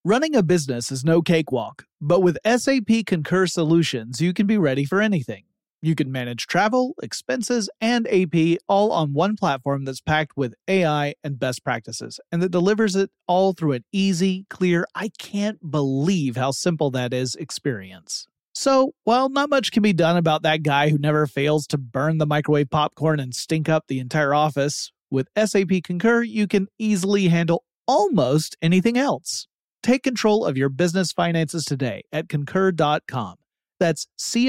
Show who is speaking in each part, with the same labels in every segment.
Speaker 1: Running a business is no cakewalk, but with SAP Concur Solutions, you can be ready for anything. You can manage travel, expenses, and AP all on one platform that's packed with AI and best practices, and that delivers it all through an easy, clear, I can't believe how simple that is experience. So, while not much can be done about that guy who never fails to burn the microwave popcorn and stink up the entire office, with SAP Concur, you can easily handle almost anything else. Take control of your business finances today at Concur.com. That's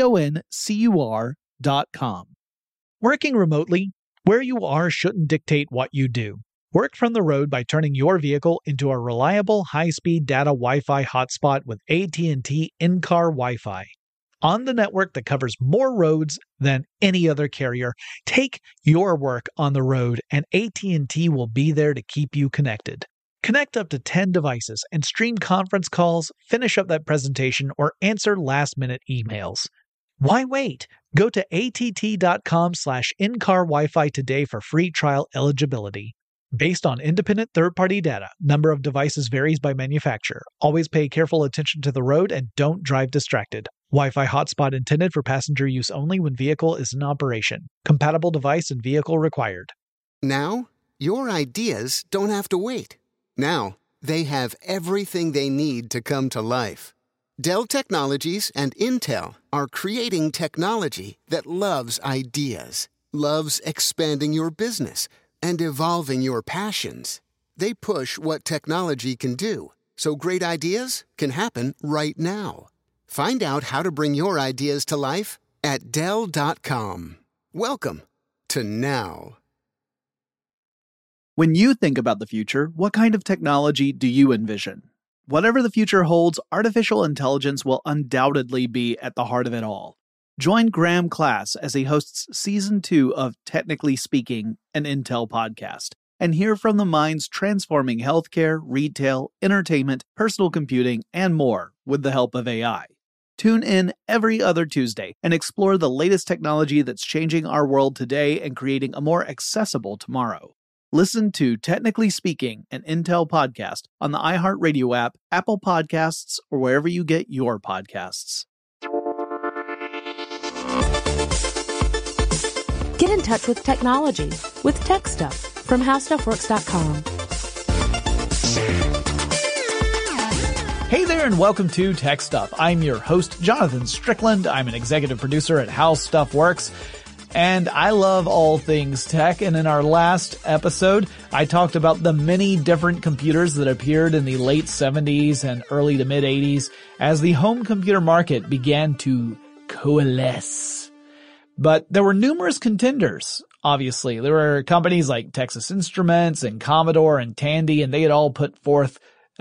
Speaker 1: CONCUR.com. Working remotely, where you are shouldn't dictate what you do. Work from the road by turning your vehicle into a reliable high-speed data Wi-Fi hotspot with AT&T in-car Wi-Fi. On the network that covers more roads than any other carrier, take your work on the road and AT&T will be there to keep you connected. Connect up to 10 devices and stream conference calls, finish up that presentation, or answer last-minute emails. Why wait? Go to att.com/in-car Wi-Fi today for free trial eligibility. Based on independent third-party data, number of devices varies by manufacturer. Always pay careful attention to the road and don't drive distracted. Wi-Fi hotspot intended for passenger use only when vehicle is in operation. Compatible device and vehicle required.
Speaker 2: Now, your ideas don't have to wait. Now, they have everything they need to come to life. Dell Technologies and Intel are creating technology that loves ideas, loves expanding your business, and evolving your passions. They push what technology can do, so great ideas can happen right now. Find out how to bring your ideas to life at Dell.com. Welcome to now.
Speaker 1: When you think about the future, what kind of technology do you envision? Whatever the future holds, artificial intelligence will undoubtedly be at the heart of it all. Join Graham Class as he hosts Season 2 of Technically Speaking, an Intel podcast, and hear from the minds transforming healthcare, retail, entertainment, personal computing, and more with the help of AI. Tune in every other Tuesday and explore the latest technology that's changing our world today and creating a more accessible tomorrow. Listen to Technically Speaking, an Intel podcast on the iHeartRadio app, Apple Podcasts, or wherever you get your podcasts.
Speaker 3: Get in touch with technology with Tech Stuff from HowStuffWorks.com.
Speaker 1: Hey there and welcome to Tech Stuff. I'm your host, Jonathan Strickland. I'm an executive producer at How Stuff Works. And I love all things tech, and in our last episode, I talked about the many different computers that appeared in the late 70s and early to mid 80s as the home computer market began to coalesce. But there were numerous contenders, obviously. There were companies like Texas Instruments and Commodore and Tandy, and they had all put forth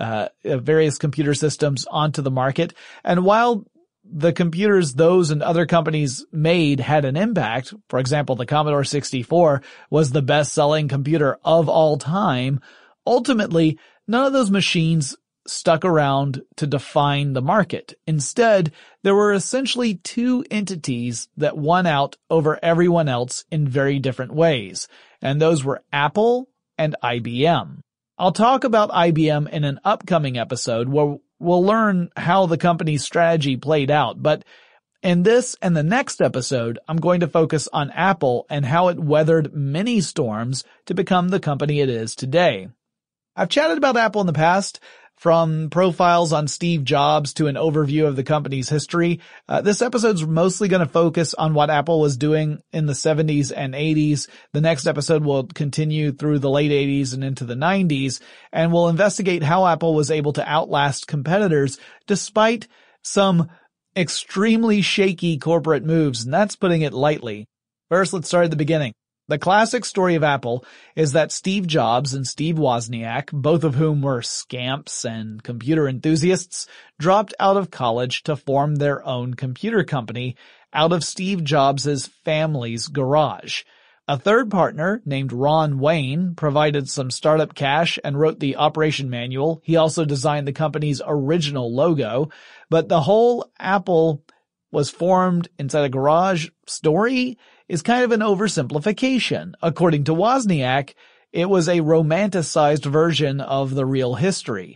Speaker 1: various computer systems onto the market. And while the computers those and other companies made had an impact, for example, the Commodore 64 was the best-selling computer of all time, ultimately, none of those machines stuck around to define the market. Instead, there were essentially two entities that won out over everyone else in very different ways, and those were Apple and IBM. I'll talk about IBM in an upcoming episode where we'll learn how the company's strategy played out, but in this and the next episode, I'm going to focus on Apple and how it weathered many storms to become the company it is today. I've chatted about Apple in the past, from profiles on Steve Jobs to an overview of the company's history. This episode's mostly going to focus on what Apple was doing in the 70s and 80s. The next episode will continue through the late 80s and into the 90s, and we'll investigate how Apple was able to outlast competitors despite some extremely shaky corporate moves, and that's putting it lightly. First, let's start at the beginning. The classic story of Apple is that Steve Jobs and Steve Wozniak, both of whom were scamps and computer enthusiasts, dropped out of college to form their own computer company out of Steve Jobs' family's garage. A third partner named Ron Wayne provided some startup cash and wrote the operation manual. He also designed the company's original logo, but the whole Apple was formed inside a garage story is kind of an oversimplification. According to Wozniak, it was a romanticized version of the real history.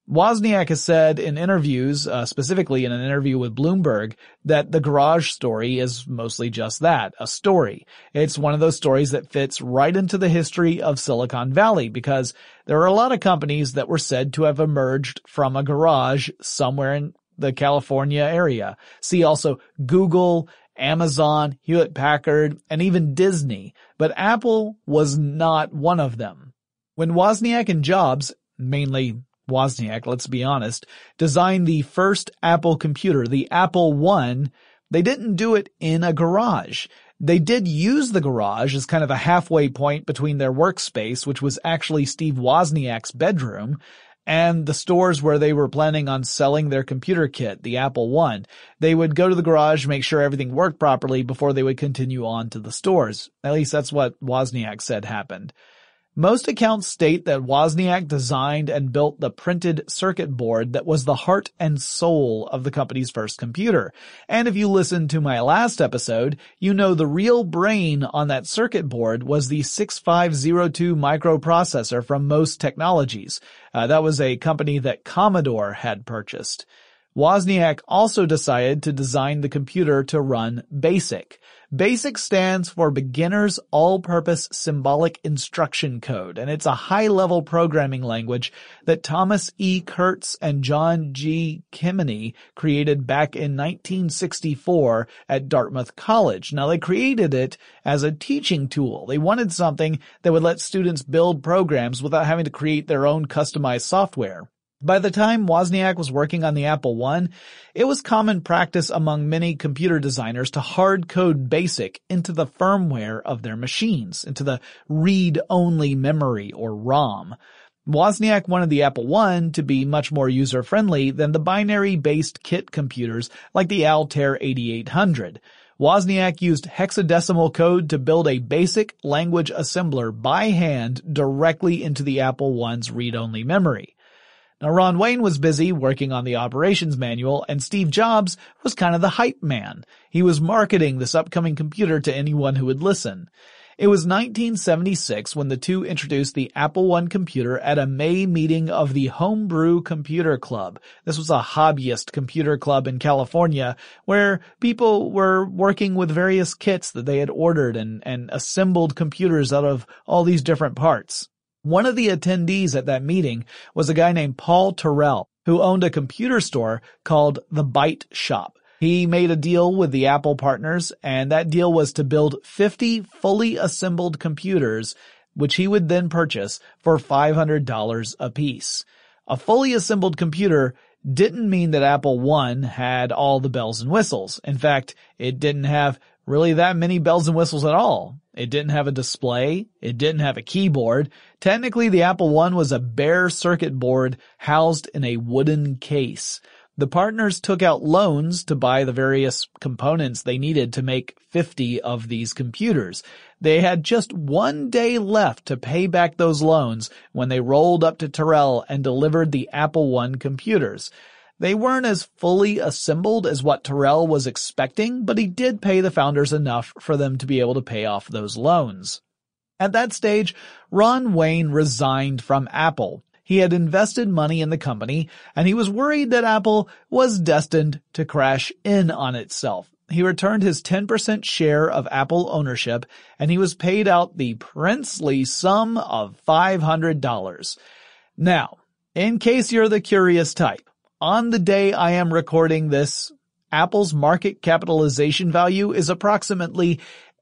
Speaker 1: Wozniak has said in interviews, specifically in an interview with Bloomberg, that the garage story is mostly just that, a story. It's one of those stories that fits right into the history of Silicon Valley because there are a lot of companies that were said to have emerged from a garage somewhere in the California area. See also Google, Amazon, Hewlett-Packard, and even Disney. But Apple was not one of them. When Wozniak and Jobs, mainly Wozniak, let's be honest, designed the first Apple computer, the Apple I, they didn't do it in a garage. They did use the garage as kind of a halfway point between their workspace, which was actually Steve Wozniak's bedroom, and the stores where they were planning on selling their computer kit, the Apple I. They would go to the garage, make sure everything worked properly before they would continue on to the stores. At least that's what Wozniak said happened. Most accounts state that Wozniak designed and built the printed circuit board that was the heart and soul of the company's first computer. And if you listened to my last episode, you know the real brain on that circuit board was the 6502 microprocessor from MOS Technologies. That was a company that Commodore had purchased. Wozniak also decided to design the computer to run BASIC. BASIC stands for Beginner's All-Purpose Symbolic Instruction Code, and it's a high-level programming language that Thomas E. Kurtz and John G. Keminey created back in 1964 at Dartmouth College. Now, they created it as a teaching tool. They wanted something that would let students build programs without having to create their own customized software. By the time Wozniak was working on the Apple I, it was common practice among many computer designers to hard code BASIC into the firmware of their machines, into the read-only memory or ROM. Wozniak wanted the Apple I to be much more user-friendly than the binary-based kit computers like the Altair 8800. Wozniak used hexadecimal code to build a basic language assembler by hand directly into the Apple I's read-only memory. Now, Ron Wayne was busy working on the operations manual, and Steve Jobs was kind of the hype man. He was marketing this upcoming computer to anyone who would listen. It was 1976 when the two introduced the Apple I computer at a May meeting of the Homebrew Computer Club. This was a hobbyist computer club in California where people were working with various kits that they had ordered and assembled computers out of all these different parts. One of the attendees at that meeting was a guy named Paul Terrell, who owned a computer store called The Byte Shop. He made a deal with the Apple partners, and that deal was to build 50 fully assembled computers, which he would then purchase for $500 apiece. A fully assembled computer didn't mean that Apple I had all the bells and whistles. In fact, it didn't have really that many bells and whistles at all. It didn't have a display. It didn't have a keyboard. Technically, the Apple I was a bare circuit board housed in a wooden case. The partners took out loans to buy the various components they needed to make 50 of these computers. They had just 1 day left to pay back those loans when they rolled up to Terrell and delivered the Apple I computers. They weren't as fully assembled as what Terrell was expecting, but he did pay the founders enough for them to be able to pay off those loans. At that stage, Ron Wayne resigned from Apple. He had invested money in the company, and he was worried that Apple was destined to crash in on itself. He returned his 10% share of Apple ownership, and he was paid out the princely sum of $500. Now, in case you're the curious type, on the day I am recording this, Apple's market capitalization value is approximately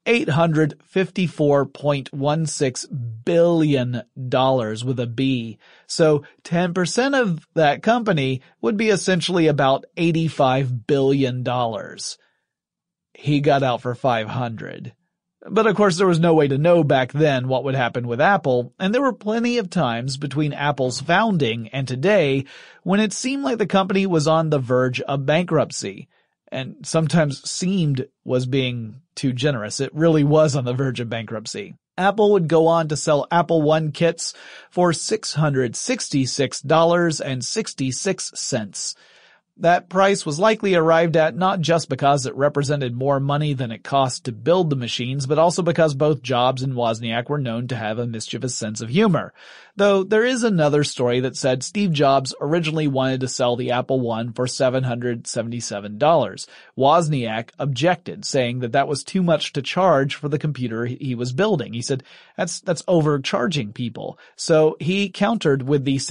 Speaker 1: $854.16 billion with a B. So 10% of that company would be essentially about $85 billion. He got out for $500. But of course there was no way to know back then what would happen with Apple, and there were plenty of times between Apple's founding and today when it seemed like the company was on the verge of bankruptcy. And sometimes seemed was being too generous. It really was on the verge of bankruptcy. Apple would go on to sell Apple I kits for $666.66. That price was likely arrived at not just because it represented more money than it cost to build the machines, but also because both Jobs and Wozniak were known to have a mischievous sense of humor. Though there is another story that said Steve Jobs originally wanted to sell the Apple I for $777. Wozniak objected, saying that was too much to charge for the computer he was building. He said, that's overcharging people. So he countered with the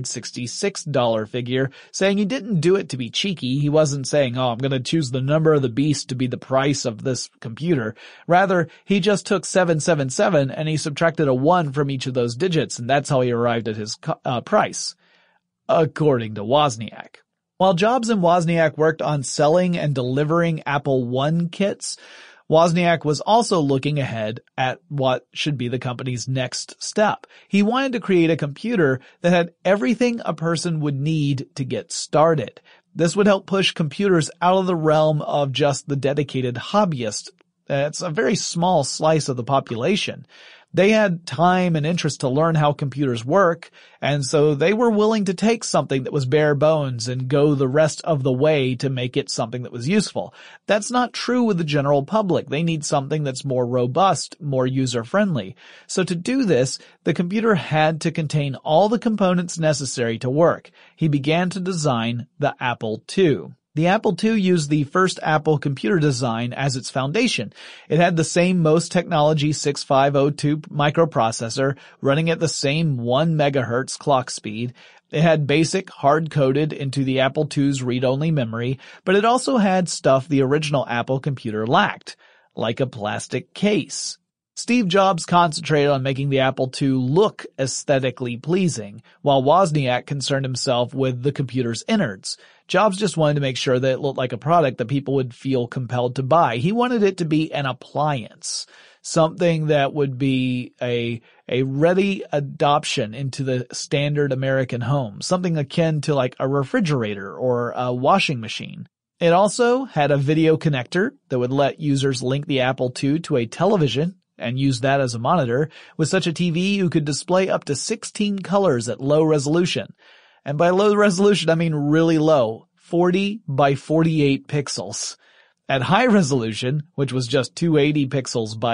Speaker 1: $666 figure, saying he didn't do it to be cheeky. He wasn't saying, I'm going to choose the number of the beast to be the price of this computer. Rather, he just took 777 and he subtracted a 1 from each of those digits, and that's how he arrived at his price, according to Wozniak. While Jobs and Wozniak worked on selling and delivering Apple I kits, Wozniak was also looking ahead at what should be the company's next step. He wanted to create a computer that had everything a person would need to get started. This would help push computers out of the realm of just the dedicated hobbyist. It's a very small slice of the population. They had time and interest to learn how computers work, and so they were willing to take something that was bare bones and go the rest of the way to make it something that was useful. That's not true with the general public. They need something that's more robust, more user-friendly. So to do this, the computer had to contain all the components necessary to work. He began to design the Apple II. The Apple II used the first Apple computer design as its foundation. It had the same MOS technology 6502 microprocessor running at the same 1 megahertz clock speed. It had BASIC hard-coded into the Apple II's read-only memory, but it also had stuff the original Apple computer lacked, like a plastic case. Steve Jobs concentrated on making the Apple II look aesthetically pleasing, while Wozniak concerned himself with the computer's innards. Jobs just wanted to make sure that it looked like a product that people would feel compelled to buy. He wanted it to be an appliance, something that would be a ready adoption into the standard American home, something akin to like a refrigerator or a washing machine. It also had a video connector that would let users link the Apple II to a television and use that as a monitor. With such a TV, you could display up to 16 colors at low resolution. And by low resolution, I mean really low, 40 by 48 pixels. At high resolution, which was just 280 pixels by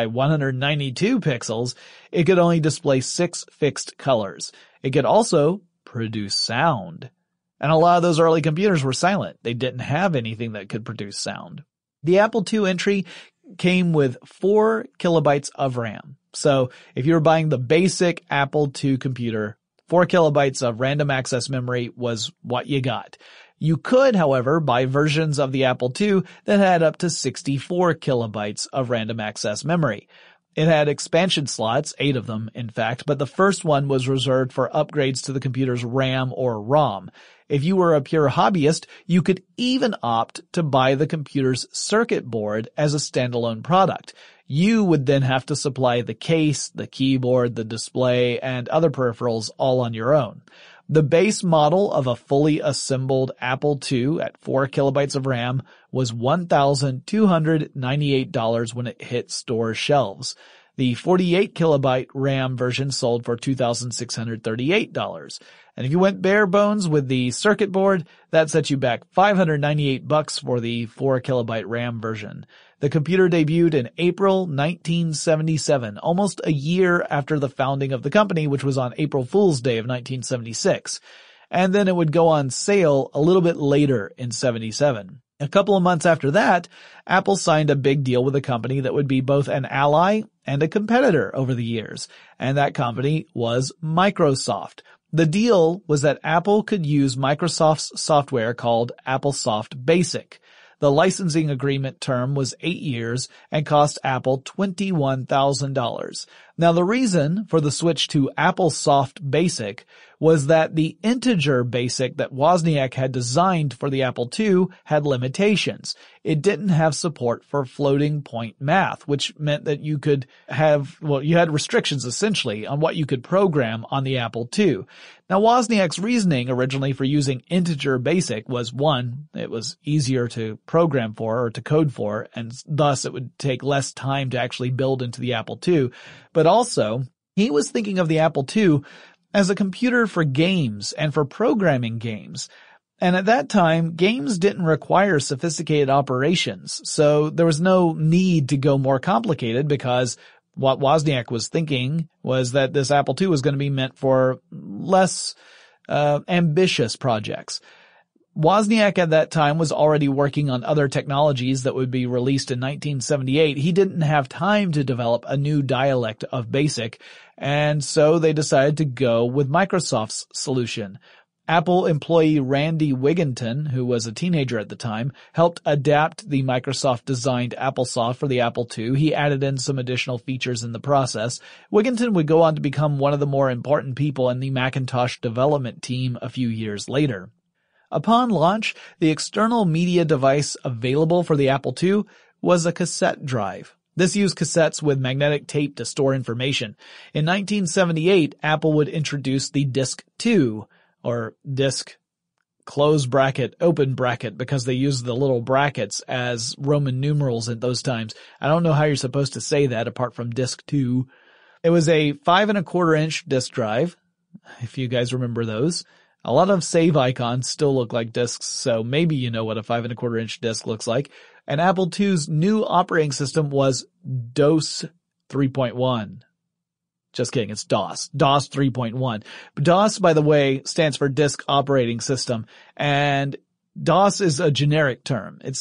Speaker 1: 192 pixels, it could only display 6 fixed colors. It could also produce sound. And a lot of those early computers were silent. They didn't have anything that could produce sound. The Apple II entry came with 4 kilobytes of RAM. So if you were buying the basic Apple II computer, 4 kilobytes of random access memory was what you got. You could, however, buy versions of the Apple II that had up to 64 kilobytes of random access memory. It had expansion slots, 8 of them, in fact, but the first one was reserved for upgrades to the computer's RAM or ROM. If you were a pure hobbyist, you could even opt to buy the computer's circuit board as a standalone product. You would then have to supply the case, the keyboard, the display, and other peripherals all on your own. The base model of a fully assembled Apple II at 4 kilobytes of RAM was $1,298 when it hit store shelves. The 48 kilobyte RAM version sold for $2,638. And if you went bare bones with the circuit board, that set you back $598 for the 4 kilobyte RAM version. The computer debuted in April 1977, almost a year after the founding of the company, which was on April Fool's Day of 1976. And then it would go on sale a little bit later in 77. A couple of months after that, Apple signed a big deal with a company that would be both an ally and a competitor over the years, and that company was Microsoft. The deal was that Apple could use Microsoft's software called AppleSoft Basic. The licensing agreement term was 8 years and cost Apple $21,000. Now the reason for the switch to AppleSoft Basic was that the integer BASIC that Wozniak had designed for the Apple II had limitations. It didn't have support for floating point math, which meant that you could have, you had restrictions essentially on what you could program on the Apple II. Now Wozniak's reasoning originally for using integer BASIC was, one, it was easier to program for or to code for, and thus it would take less time to actually build into the Apple II. But also, he was thinking of the Apple II as a computer for games and for programming games. And at that time, games didn't require sophisticated operations, so there was no need to go more complicated because what Wozniak was thinking was that this Apple II was going to be meant for less ambitious projects. Wozniak at that time was already working on other technologies that would be released in 1978. He didn't have time to develop a new dialect of BASIC, and so they decided to go with Microsoft's solution. Apple employee Randy Wigginton, who was a teenager at the time, helped adapt the Microsoft-designed AppleSoft for the Apple II. He added in some additional features in the process. Wigginton would go on to become one of the more important people in the Macintosh development team a few years later. Upon launch, the external media device available for the Apple II was a cassette drive. This used cassettes with magnetic tape to store information. In 1978, Apple would introduce the Disk II, or disk, close bracket, open bracket, because they used the little brackets as Roman numerals at those times. I don't know how you're supposed to say that apart from disk 2. It was a 5 1/4 inch disk drive, if you guys remember those. A lot of save icons still look like disks, so maybe you know what a 5 1/4 inch disk looks like. And Apple II's new operating system was DOS 3.1. Just kidding, it's DOS. DOS 3.1. DOS, by the way, stands for Disk Operating System, and DOS is a generic term. It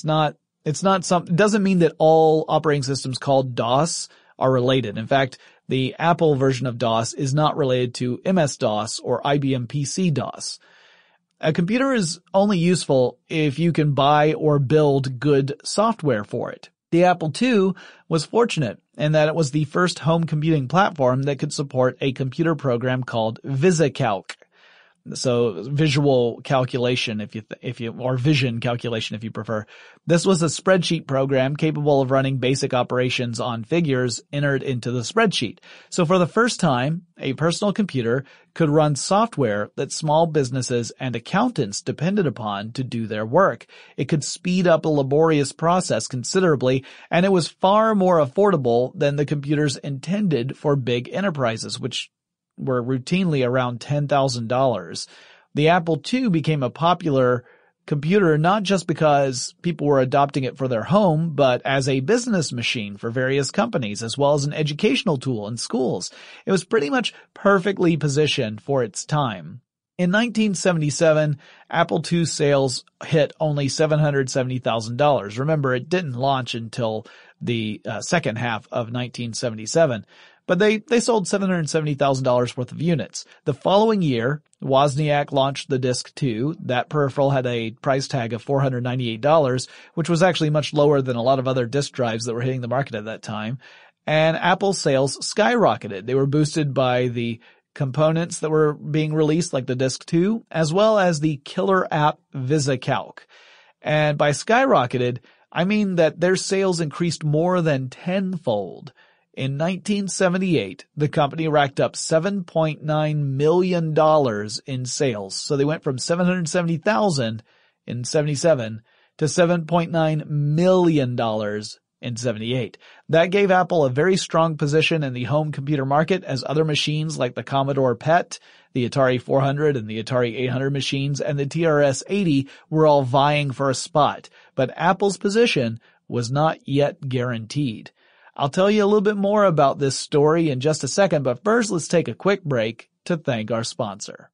Speaker 1: doesn't mean that all operating systems called DOS are related. In fact, the Apple version of DOS is not related to MS-DOS or IBM PC-DOS. A computer is only useful if you can buy or build good software for it. The Apple II was fortunate in that it was the first home computing platform that could support a computer program called VisiCalc. So visual calculation or vision calculation if you prefer. This was a spreadsheet program capable of running basic operations on figures entered into the spreadsheet. So for the first time, a personal computer could run software that small businesses and accountants depended upon to do their work. It could speed up a laborious process considerably, and it was far more affordable than the computers intended for big enterprises, which were routinely around $10,000. The Apple II became a popular computer not just because people were adopting it for their home, but as a business machine for various companies, as well as an educational tool in schools. It was pretty much perfectly positioned for its time. In 1977, Apple II sales hit only $770,000. Remember, it didn't launch until the second half of 1977. But they sold $770,000 worth of units. The following year, Wozniak launched the Disk II. That peripheral had a price tag of $498, which was actually much lower than a lot of other disk drives that were hitting the market at that time. And Apple's sales skyrocketed. They were boosted by the components that were being released, like the Disk II, as well as the killer app VisiCalc. And by skyrocketed, I mean that their sales increased more than tenfold. In 1978, the company racked up $7.9 million in sales. So they went from $770,000 in 77 to $7.9 million in 78. That gave Apple a very strong position in the home computer market as other machines like the Commodore PET, the Atari 400 and the Atari 800 machines, and the TRS-80 were all vying for a spot. But Apple's position was not yet guaranteed. I'll tell you a little bit more about this story in just a second, but first let's take a quick break to thank our sponsor.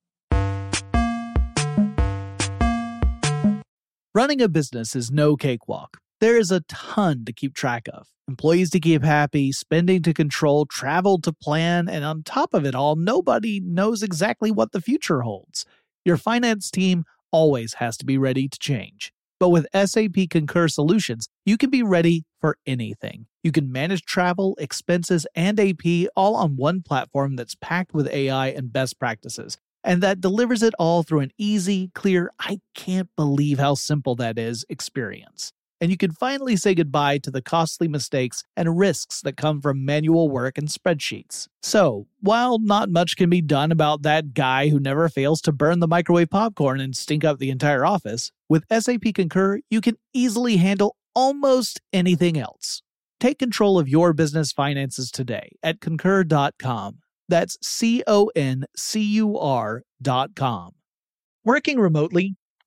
Speaker 1: Running a business is no cakewalk. There is a ton to keep track of. Employees to keep happy, spending to control, travel to plan, and on top of it all, nobody knows exactly what the future holds. Your finance team always has to be ready to change. But with SAP Concur Solutions, you can be ready for anything. You can manage travel, expenses, and AP all on one platform that's packed with AI and best practices, and that delivers it all through an easy, clear, I can't believe how simple that is experience. And you can finally say goodbye to the costly mistakes and risks that come from manual work and spreadsheets. So, while not much can be done about that guy who never fails to burn the microwave popcorn and stink up the entire office, with SAP Concur, you can easily handle almost anything else. Take control of your business finances today at Concur.com. That's CONCUR.com. Working remotely,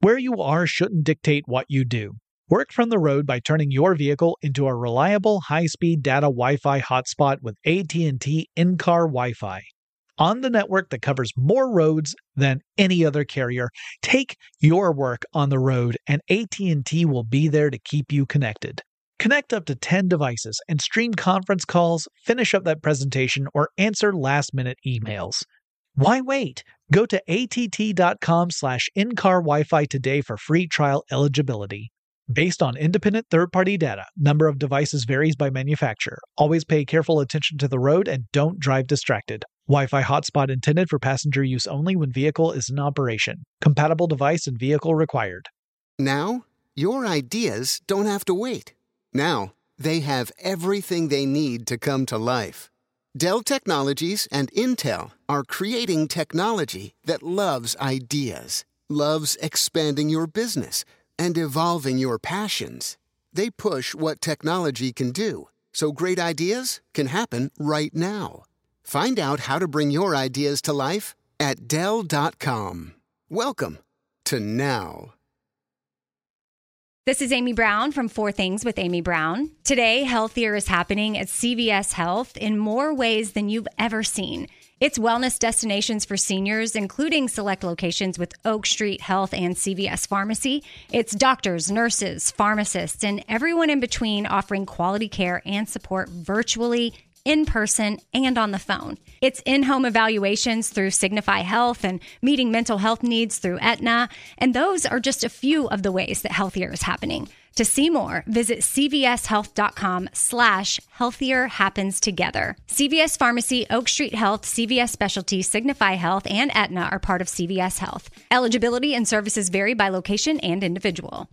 Speaker 1: Where you are shouldn't dictate what you do. Work from the road by turning your vehicle into a reliable high-speed data Wi-Fi hotspot with AT&T in-car Wi-Fi. On the network that covers more roads than any other carrier, take your work on the road and AT&T will be there to keep you connected. Connect up to 10 devices and stream conference calls, finish up that presentation, or answer last-minute emails. Why wait? Go to att.com/in-car Wi-Fi today for free trial eligibility. Based on independent third-party data, number of devices varies by manufacturer. Always pay careful attention to the road and don't drive distracted. Wi-Fi hotspot intended for passenger use only when vehicle is in operation. Compatible device and vehicle required.
Speaker 2: Now, your ideas don't have to wait. Now, they have everything they need to come to life. Dell Technologies and Intel are creating technology that loves ideas, loves expanding your business, and evolving your passions. They push what technology can do, so great ideas can happen right now. Find out how to bring your ideas to life at Dell.com. Welcome to now.
Speaker 4: This is Amy Brown from 4 Things with Amy Brown. Today, healthier is happening at CVS Health in more ways than you've ever seen. It's wellness destinations for seniors, including select locations with Oak Street Health and CVS Pharmacy. It's doctors, nurses, pharmacists, and everyone in between offering quality care and support virtually, in person, and on the phone. It's in-home evaluations through Signify Health and meeting mental health needs through Aetna. And those are just a few of the ways that healthier is happening. To see more, visit cvshealth.com/healthier happens together. CVS Pharmacy, Oak Street Health, CVS Specialty, Signify Health, and Aetna are part of CVS Health. Eligibility and services vary by location and individual.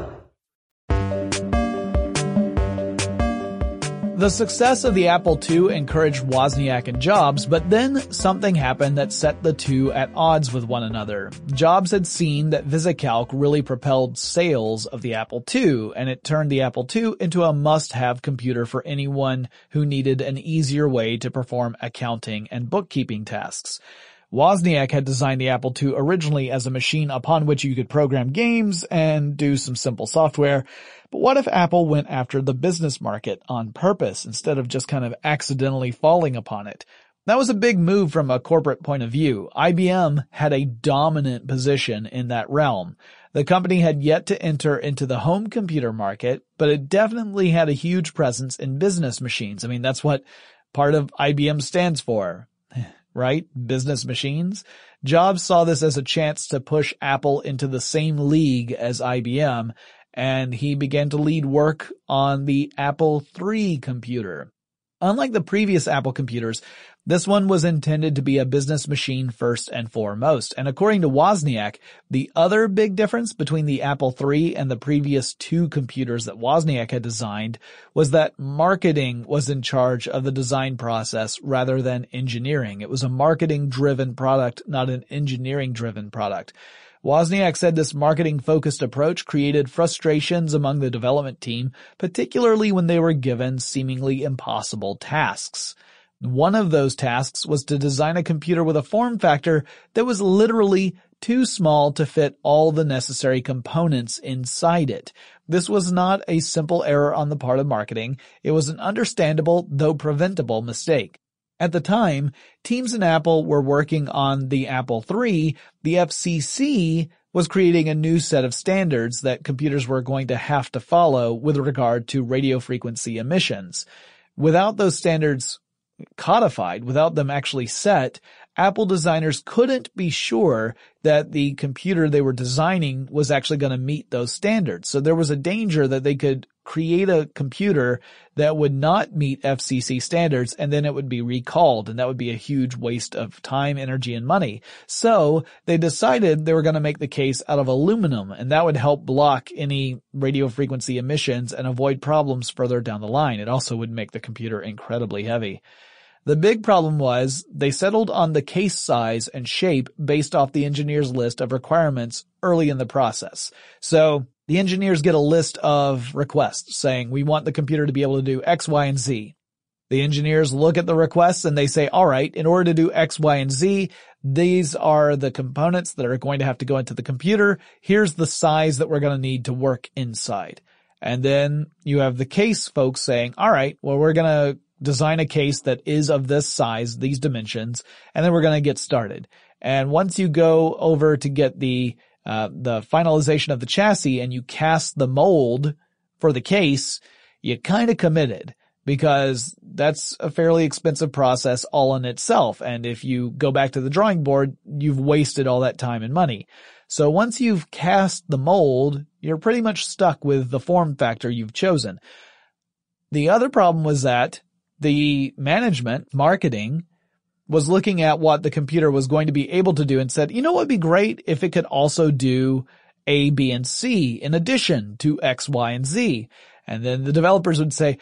Speaker 1: The success of the Apple II encouraged Wozniak and Jobs, but then something happened that set the two at odds with one another. Jobs had seen that VisiCalc really propelled sales of the Apple II, and it turned the Apple II into a must-have computer for anyone who needed an easier way to perform accounting and bookkeeping tasks. Wozniak had designed the Apple II originally as a machine upon which you could program games and do some simple software. But what if Apple went after the business market on purpose instead of just kind of accidentally falling upon it? That was a big move from a corporate point of view. IBM had a dominant position in that realm. The company had yet to enter into the home computer market, but it definitely had a huge presence in business machines. I mean, that's what part of IBM stands for. Right? Business machines. Jobs saw this as a chance to push Apple into the same league as IBM, and he began to lead work on the Apple III computer. Unlike the previous Apple computers, this one was intended to be a business machine first and foremost. And according to Wozniak, the other big difference between the Apple III and the previous 2 computers that Wozniak had designed was that marketing was in charge of the design process rather than engineering. It was a marketing-driven product, not an engineering-driven product. Wozniak said this marketing-focused approach created frustrations among the development team, particularly when they were given seemingly impossible tasks. One of those tasks was to design a computer with a form factor that was literally too small to fit all the necessary components inside it. This was not a simple error on the part of marketing. It was an understandable, though preventable, mistake. At the time, teams in Apple were working on the Apple III. The FCC was creating a new set of standards that computers were going to have to follow with regard to radio frequency emissions. Without those standards codified, without them actually set, Apple designers couldn't be sure that the computer they were designing was actually going to meet those standards. So there was a danger that they could create a computer that would not meet FCC standards, and then it would be recalled, and that would be a huge waste of time, energy, and money. So they decided they were going to make the case out of aluminum, and that would help block any radio frequency emissions and avoid problems further down the line. It also would make the computer incredibly heavy. The big problem was they settled on the case size and shape based off the engineer's list of requirements early in the process. So the engineers get a list of requests saying, we want the computer to be able to do X, Y, and Z. The engineers look at the requests and they say, all right, in order to do X, Y, and Z, these are the components that are going to have to go into the computer. Here's the size that we're going to need to work inside. And then you have the case folks saying, all right, well, we're going to design a case that is of this size, these dimensions, and then we're going to get started. And once you go over to get the finalization of the chassis and you cast the mold for the case, you kind of committed, because that's a fairly expensive process all in itself. And if you go back to the drawing board, you've wasted all that time and money. So once you've cast the mold, you're pretty much stuck with the form factor you've chosen. The other problem was that the management, marketing, was looking at what the computer was going to be able to do and said, you know what would be great if it could also do A, B, and C in addition to X, Y, and Z. And then the developers would say,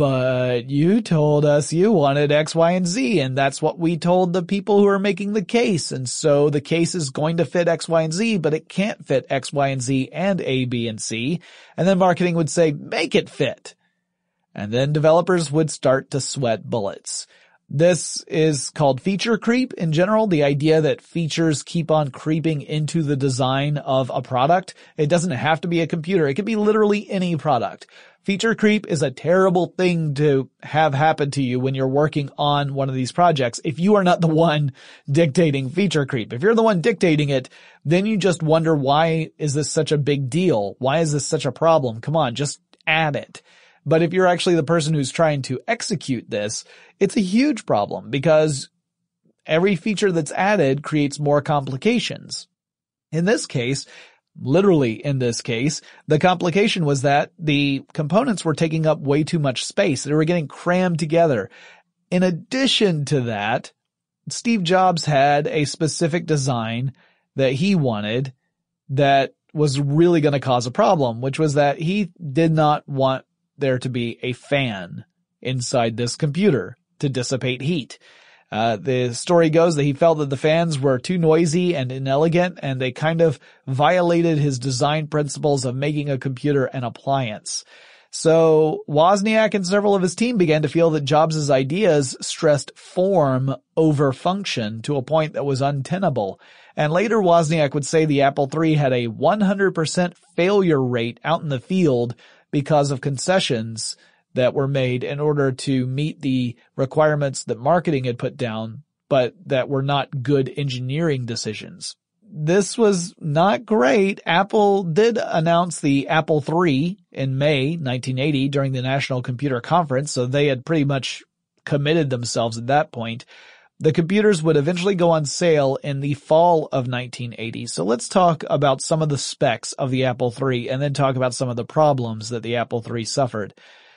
Speaker 1: but you told us you wanted X, Y, and Z, and that's what we told the people who are making the case. And so the case is going to fit X, Y, and Z, but it can't fit X, Y, and Z and A, B, and C. And then marketing would say, make it fit. And then developers would start to sweat bullets. This is called feature creep in general, the idea that features keep on creeping into the design of a product. It doesn't have to be a computer. It could be literally any product. Feature creep is a terrible thing to have happen to you when you're working on one of these projects if you are not the one dictating feature creep. If you're the one dictating it, then you just wonder, why is this such a big deal? Why is this such a problem? Come on, just add it. But if you're actually the person who's trying to execute this, it's a huge problem, because every feature that's added creates more complications. In this case, literally in this case, the complication was that the components were taking up way too much space. They were getting crammed together. In addition to that, Steve Jobs had a specific design that he wanted that was really going to cause a problem, which was that he did not want there to be a fan inside this computer to dissipate heat. The story goes that he felt that the fans were too noisy and inelegant, and they kind of violated his design principles of making a computer an appliance. So Wozniak and several of his team began to feel that Jobs' ideas stressed form over function to a point that was untenable. And later Wozniak would say the Apple III had a 100% failure rate out in the field because of concessions that were made in order to meet the requirements that marketing had put down, but that were not good engineering decisions. This was not great. Apple did announce the Apple III in May 1980 during the National Computer Conference, so they had pretty much committed themselves at that point. The computers would eventually go on sale in the fall of 1980. So let's talk about some of the specs of the Apple III and then talk about some of the problems that the Apple III suffered.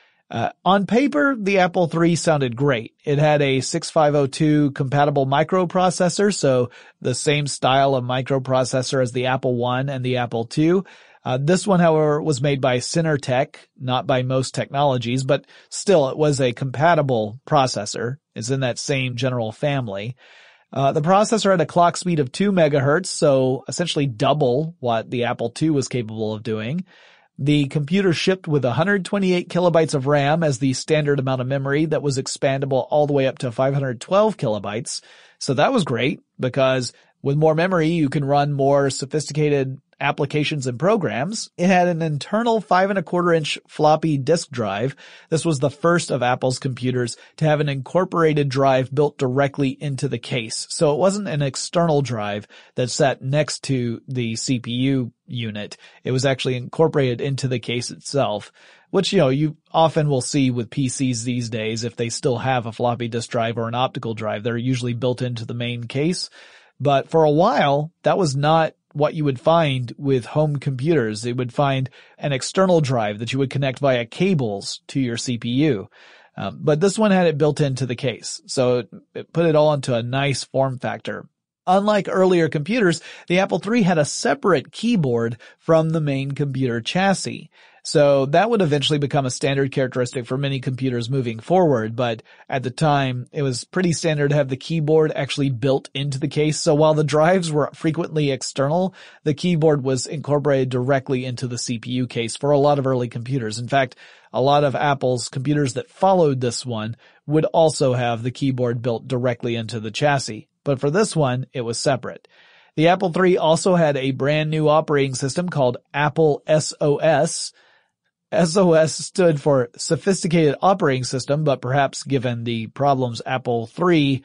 Speaker 1: On paper, the Apple III sounded great. It had a 6502 compatible microprocessor, so the same style of microprocessor as the Apple I and the Apple II. This one, however, was made by Cinertech, not by MOST Technologies, but still it was a compatible processor. It's in that same general family. The processor had a clock speed of 2 megahertz, so essentially double what the Apple II was capable of doing. The computer shipped with 128 kilobytes of RAM as the standard amount of memory that was expandable all the way up to 512 kilobytes. So that was great, because with more memory, you can run more sophisticated applications and programs. It had an internal 5.25-inch floppy disk drive. This was the first of Apple's computers to have an incorporated drive built directly into the case. So it wasn't an external drive that sat next to the CPU unit. It was actually incorporated into the case itself, which, you often will see with PCs these days. If they still have a floppy disk drive or an optical drive, they're usually built into the main case. But for a while, that was not what you would find with home computers. You would find an external drive that you would connect via cables to your CPU. But this one had it built into the case. So it put it all into a nice form factor. Unlike earlier computers, the Apple III had a separate keyboard from the main computer chassis. So that would eventually become a standard characteristic for many computers moving forward, but at the time, it was pretty standard to have the keyboard actually built into the case. So while the drives were frequently external, the keyboard was incorporated directly into the CPU case for a lot of early computers. In fact, a lot of Apple's computers that followed this one would also have the keyboard built directly into the chassis. but for this one, it was separate. The Apple III also had a brand new operating system called Apple SOS. SOS stood for Sophisticated Operating System, but perhaps given the problems Apple III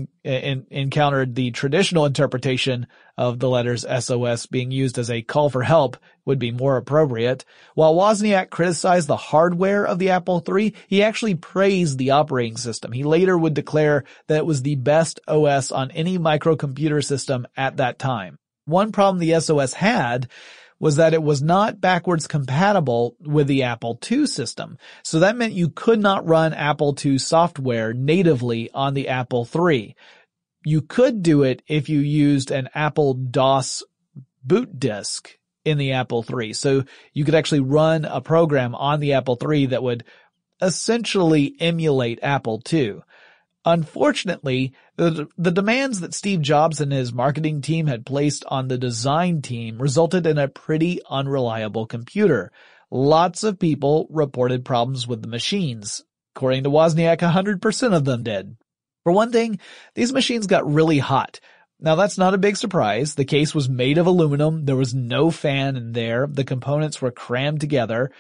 Speaker 1: encountered, the traditional interpretation of the letters SOS being used as a call for help would be more appropriate. While Wozniak criticized the hardware of the Apple III, he actually praised the operating system. He later would declare that it was the best OS on any microcomputer system at that time. One problem the SOS had was that it was not backwards compatible with the Apple II system. So that meant you could not run Apple II software natively on the Apple III. You could do it if you used an Apple DOS boot disk in the Apple III. So you could actually run a program on the Apple III that would essentially emulate Apple II. Unfortunately, the demands that Steve Jobs and his marketing team had placed on the design team resulted in a pretty unreliable computer. Lots of people reported problems with the machines. According to Wozniak, 100% of them did. For one thing, these machines got really hot. Now that's not a big surprise. The case was made of aluminum. There was no fan in there. The components were crammed together.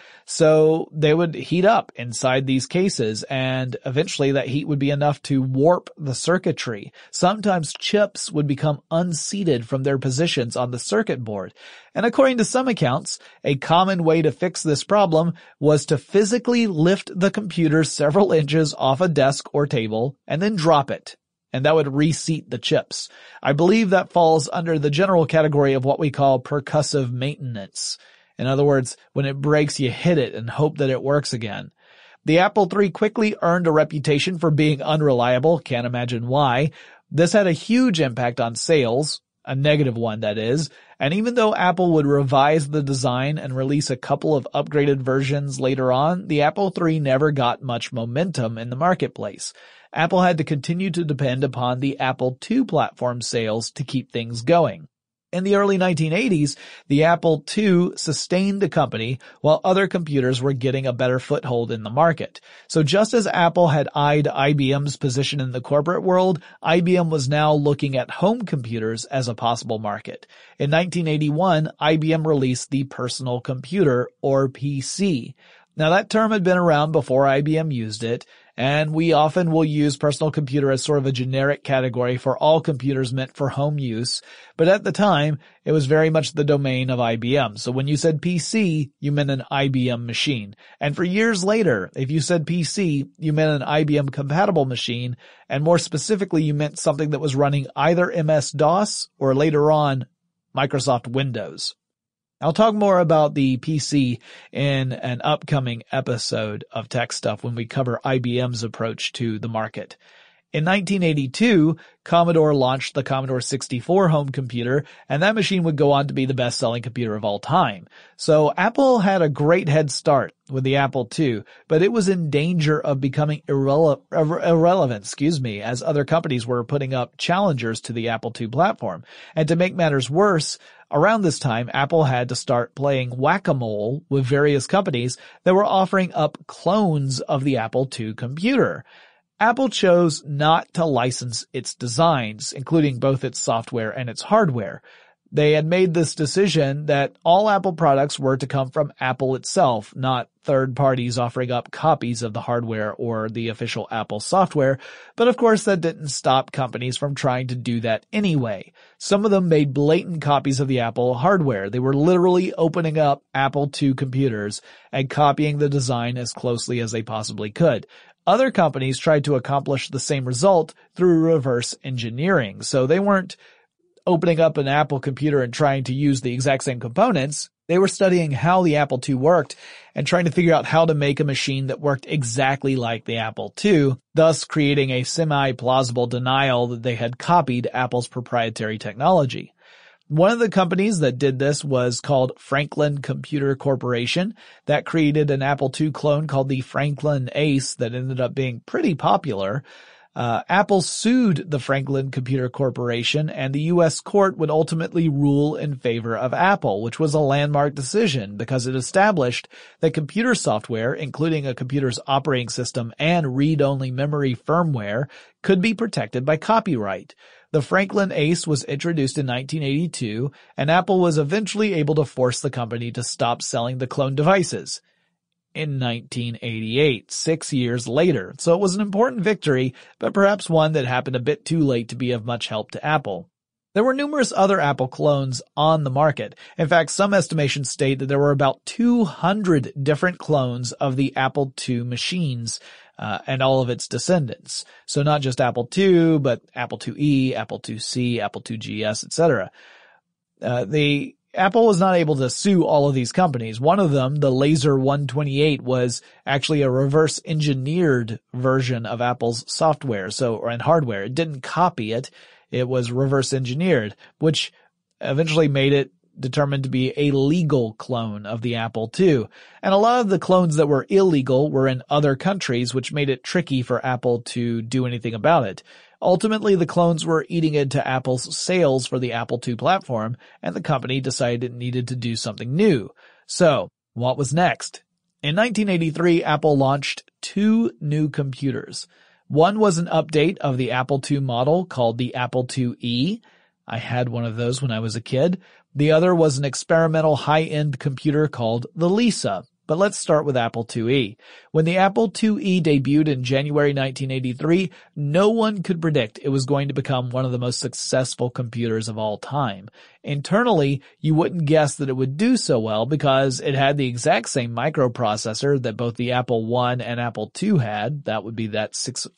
Speaker 1: So they would heat up inside these cases, and eventually that heat would be enough to warp the circuitry. Sometimes chips would become unseated from their positions on the circuit board. And according to some accounts, a common way to fix this problem was to physically lift the computer several inches off a desk or table and then drop it. And that would reseat the chips. I believe that falls under the general category of what we call percussive maintenance. In other words, when it breaks, you hit it and hope that it works again. The Apple III quickly earned a reputation for being unreliable. Can't imagine why. This had a huge impact on sales, a negative one that is, and even though Apple would revise the design and release a couple of upgraded versions later on, the Apple III never got much momentum in the marketplace. Apple had to continue to depend upon the Apple II platform sales to keep things going. In the early 1980s, the Apple II sustained the company while other computers were getting a better foothold in the market. So just as Apple had eyed IBM's position in the corporate world, IBM was now looking at home computers as a possible market. In 1981, IBM released the personal computer, or PC. Now that term had been around before IBM used it, and we often will use personal computer as sort of a generic category for all computers meant for home use, but at the time, it was very much the domain of IBM. So when you said PC, you meant an IBM machine. And for years later, if you said PC, you meant an IBM compatible machine, and more specifically, you meant something that was running either MS-DOS or later on, Microsoft Windows. I'll talk more about the PC in an upcoming episode of Tech Stuff when we cover IBM's approach to the market. In 1982, Commodore launched the Commodore 64 home computer, and that machine would go on to be the best-selling computer of all time. So Apple had a great head start with the Apple II, but it was in danger of becoming irrelevant, as other companies were putting up challengers to the Apple II platform. And to make matters worse, around this time, Apple had to start playing whack-a-mole with various companies that were offering up clones of the Apple II computer. Apple chose not to license its designs, including both its software and its hardware. They had made this decision that all Apple products were to come from Apple itself, not third parties offering up copies of the hardware or the official Apple software. But of course, that didn't stop companies from trying to do that anyway. Some of them made blatant copies of the Apple hardware. They were literally opening up Apple II computers and copying the design as closely as they possibly could. Other companies tried to accomplish the same result through reverse engineering. So they weren't opening up an Apple computer and trying to use the exact same components. They were studying how the Apple II worked and trying to figure out how to make a machine that worked exactly like the Apple II, thus creating a semi-plausible denial that they had copied Apple's proprietary technology. One of the companies that did this was called Franklin Computer Corporation. That created an Apple II clone called the Franklin Ace that ended up being pretty popular. Apple sued the Franklin Computer Corporation, and the U.S. court would ultimately rule in favor of Apple, which was a landmark decision because it established that computer software, including a computer's operating system and read-only memory firmware, could be protected by copyright. The Franklin Ace was introduced in 1982, and Apple was eventually able to force the company to stop selling the clone devices in 1988, 6 years later. So it was an important victory, but perhaps one that happened a bit too late to be of much help to Apple. There were numerous other Apple clones on the market. In fact, some estimations state that there were about 200 different clones of the Apple II machines, and all of its descendants. So not just Apple II, but Apple IIe, Apple IIc, Apple II GS, etc. Apple was not able to sue all of these companies. One of them, the Laser 128, was actually a reverse engineered version of Apple's software, and hardware. It didn't copy it. It was reverse engineered, which eventually made it determined to be a legal clone of the Apple II. And a lot of the clones that were illegal were in other countries, which made it tricky for Apple to do anything about it. Ultimately, the clones were eating into Apple's sales for the Apple II platform, and the company decided it needed to do something new. So, what was next? In 1983, Apple launched 2 new computers. One was an update of the Apple II model called the Apple IIe. I had one of those when I was a kid. The other was an experimental high-end computer called the Lisa. But let's start with Apple IIe. When the Apple IIe debuted in January 1983, no one could predict it was going to become one of the most successful computers of all time. Internally, you wouldn't guess that it would do so well because it had the exact same microprocessor that both the Apple I and Apple II had. That would be that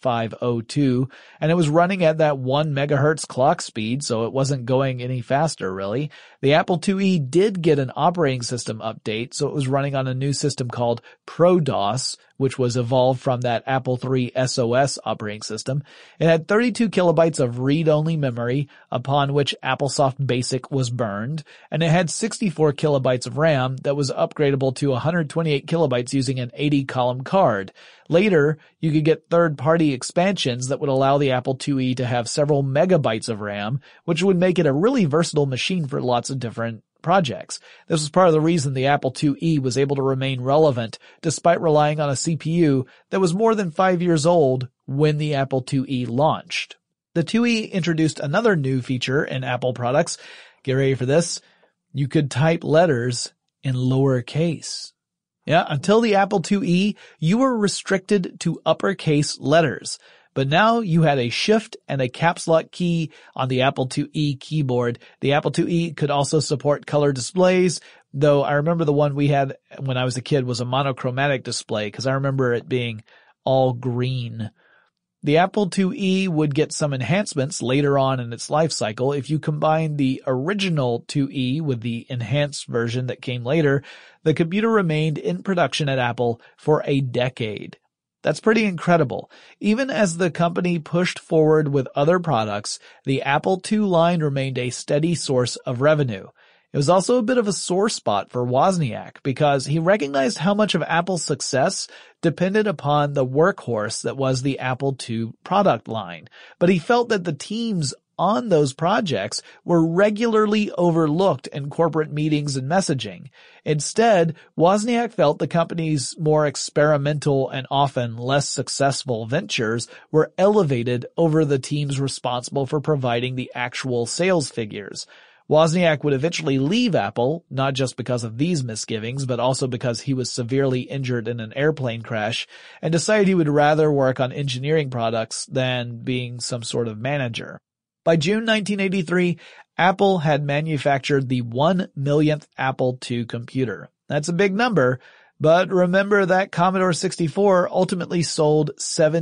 Speaker 1: 6502. And it was running at that 1 megahertz clock speed, so it wasn't going any faster, really. The Apple IIe did get an operating system update, so it was running on a new system called ProDOS, which was evolved from that Apple III SOS operating system. It had 32 kilobytes of read-only memory, upon which AppleSoft BASIC was burned, and it had 64 kilobytes of RAM that was upgradable to 128 kilobytes using an 80-column card. Later, you could get third-party expansions that would allow the Apple IIe to have several megabytes of RAM, which would make it a really versatile machine for lots of different projects. This was part of the reason the Apple IIe was able to remain relevant despite relying on a CPU that was more than 5 years old when the Apple IIe launched. The IIe introduced another new feature in Apple products. Get ready for this. You could type letters in lowercase. Yeah, until the Apple IIe, you were restricted to uppercase letters. But now you had a shift and a caps lock key on the Apple IIe keyboard. The Apple IIe could also support color displays, though I remember the one we had when I was a kid was a monochromatic display because I remember it being all green. The Apple IIe would get some enhancements later on in its life cycle. If you combine the original IIe with the enhanced version that came later, the computer remained in production at Apple for a decade. That's pretty incredible. Even as the company pushed forward with other products, the Apple II line remained a steady source of revenue. It was also a bit of a sore spot for Wozniak because he recognized how much of Apple's success depended upon the workhorse that was the Apple II product line. But he felt that the teams on those projects were regularly overlooked in corporate meetings and messaging. Instead, Wozniak felt the company's more experimental and often less successful ventures were elevated over the teams responsible for providing the actual sales figures. Wozniak would eventually leave Apple, not just because of these misgivings, but also because he was severely injured in an airplane crash, and decided he would rather work on engineering products than being some sort of manager. By June 1983, Apple had manufactured the 1 millionth Apple II computer. That's a big number, but remember that Commodore 64 ultimately sold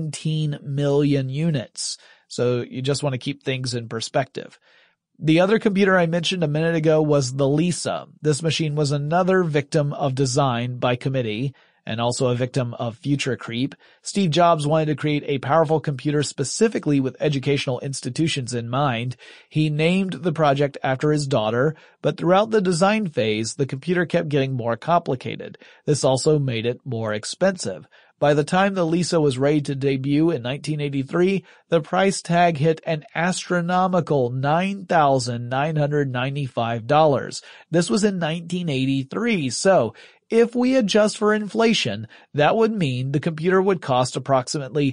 Speaker 1: 17 million units. So you just want to keep things in perspective. The other computer I mentioned a minute ago was the Lisa. This machine was another victim of design by committee, and also a victim of future creep. Steve Jobs wanted to create a powerful computer specifically with educational institutions in mind. He named the project after his daughter, but throughout the design phase, the computer kept getting more complicated. This also made it more expensive. By the time the Lisa was ready to debut in 1983, the price tag hit an astronomical $9,995. This was in 1983, so if we adjust for inflation, that would mean the computer would cost approximately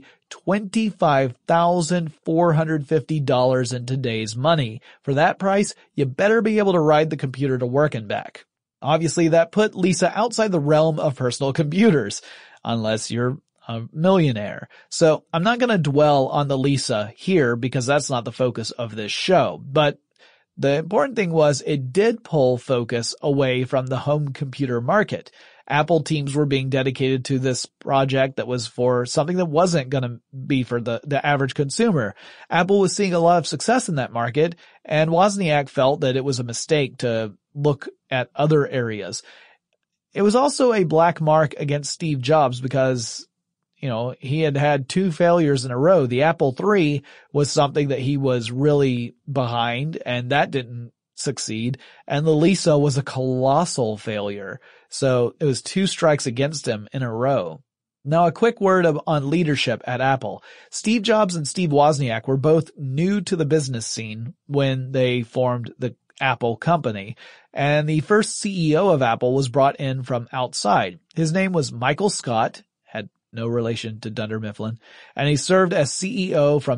Speaker 1: $25,450 in today's money. For that price, you better be able to ride the computer to work and back. Obviously, that put Lisa outside the realm of personal computers, unless you're a millionaire. So I'm not going to dwell on the Lisa here because that's not the focus of this show. But the important thing was it did pull focus away from the home computer market. Apple teams were being dedicated to this project that was for something that wasn't going to be for the average consumer. Apple was seeing a lot of success in that market, and Wozniak felt that it was a mistake to look at other areas. It was also a black mark against Steve Jobs because, he had 2 failures in a row. The Apple III was something that he was really behind, and that didn't succeed. And the Lisa was a colossal failure. So it was 2 strikes against him in a row. Now, a quick word on leadership at Apple. Steve Jobs and Steve Wozniak were both new to the business scene when they formed the Apple company. And the first CEO of Apple was brought in from outside. His name was Michael Scott, had no relation to Dunder Mifflin, and he served as CEO from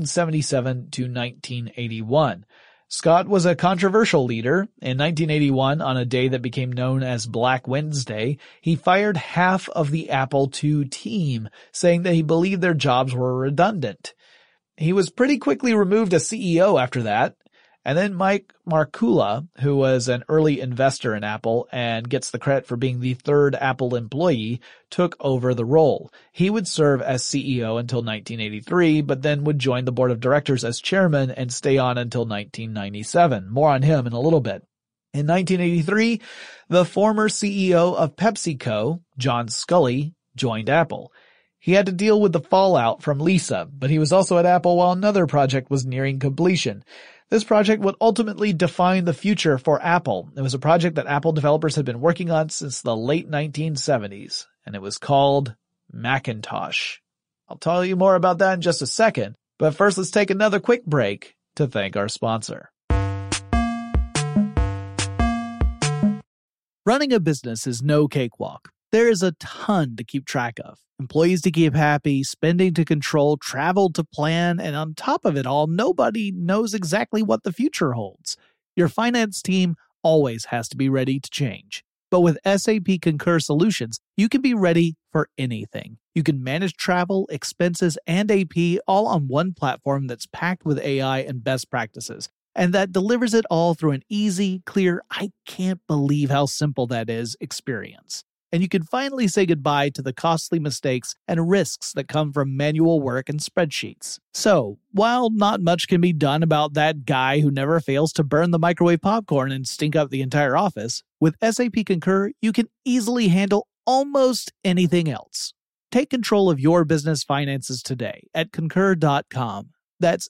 Speaker 1: 1977 to 1981. Scott was a controversial leader. In 1981, on a day that became known as Black Wednesday, he fired half of the Apple II team, saying that he believed their jobs were redundant. He was pretty quickly removed as CEO after that. And then Mike Markula, who was an early investor in Apple and gets the credit for being the 3rd Apple employee, took over the role. He would serve as CEO until 1983, but then would join the board of directors as chairman and stay on until 1997. More on him in a little bit. In 1983, the former CEO of PepsiCo, John Sculley, joined Apple. He had to deal with the fallout from Lisa, but he was also at Apple while another project was nearing completion. This project would ultimately define the future for Apple. It was a project that Apple developers had been working on since the late 1970s, and it was called Macintosh. I'll tell you more about that in just a second, but first let's take another quick break to thank our sponsor. Running a business is no cakewalk. There is a ton to keep track of. Employees to keep happy, spending to control, travel to plan, and on top of it all, nobody knows exactly what the future holds. Your finance team always has to be ready to change. But with SAP Concur Solutions, you can be ready for anything. You can manage travel, expenses, and AP all on one platform that's packed with AI and best practices, and that delivers it all through an easy, clear, I can't believe how simple that is experience. And you can finally say goodbye to the costly mistakes and risks that come from manual work and spreadsheets. So, while not much can be done about that guy who never fails to burn the microwave popcorn and stink up the entire office, with SAP Concur, you can easily handle almost anything else. Take control of your business finances today at Concur.com. That's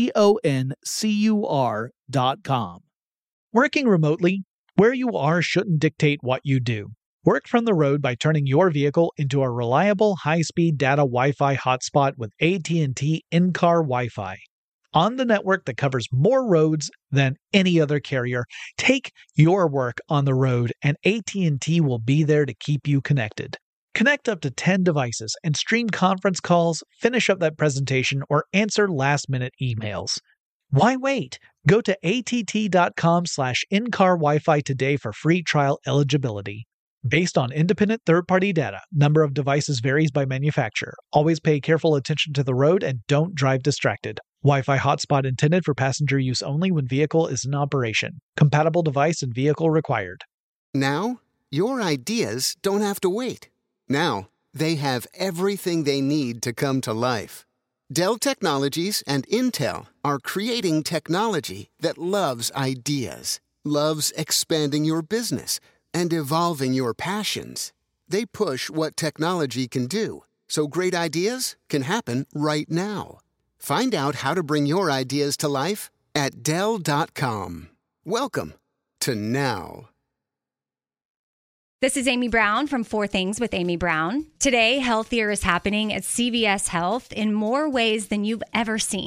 Speaker 1: CONCUR.com. Working remotely, where you are shouldn't dictate what you do. Work from the road by turning your vehicle into a reliable high-speed data Wi-Fi hotspot with AT&T in-car Wi-Fi. On the network that covers more roads than any other carrier, take your work on the road and AT&T will be there to keep you connected. Connect up to 10 devices and stream conference calls, finish up that presentation, or answer last-minute emails. Why wait? Go to att.com/in-car Wi-Fi today for free trial eligibility. Based on independent third-party data, number of devices varies by manufacturer. Always pay careful attention to the road and don't drive distracted. Wi-Fi hotspot intended for passenger use only when vehicle is in operation. Compatible device and vehicle required.
Speaker 2: Now, your ideas don't have to wait. Now, they have everything they need to come to life. Dell Technologies and Intel are creating technology that loves ideas, loves expanding your business, and evolving your passions. They push what technology can do, so great ideas can happen right now. Find out how to bring your ideas to life at Dell.com. Welcome to now.
Speaker 4: This is Amy Brown from 4 Things with Amy Brown. Today, healthier is happening at CVS Health in more ways than you've ever seen.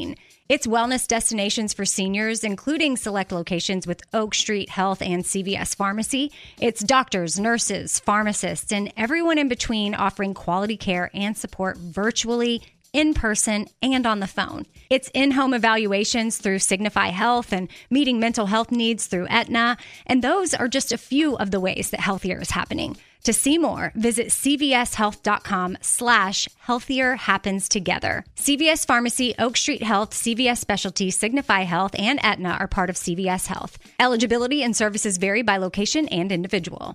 Speaker 4: It's wellness destinations for seniors, including select locations with Oak Street Health and CVS Pharmacy. It's doctors, nurses, pharmacists, and everyone in between offering quality care and support virtually, in person, and on the phone. It's in-home evaluations through Signify Health and meeting mental health needs through Aetna. And those are just a few of the ways that Healthier is happening. To see more, visit cvshealth.com/healthier happens together. CVS Pharmacy, Oak Street Health, CVS Specialty, Signify Health, and Aetna are part of CVS Health. Eligibility and services vary by location and individual.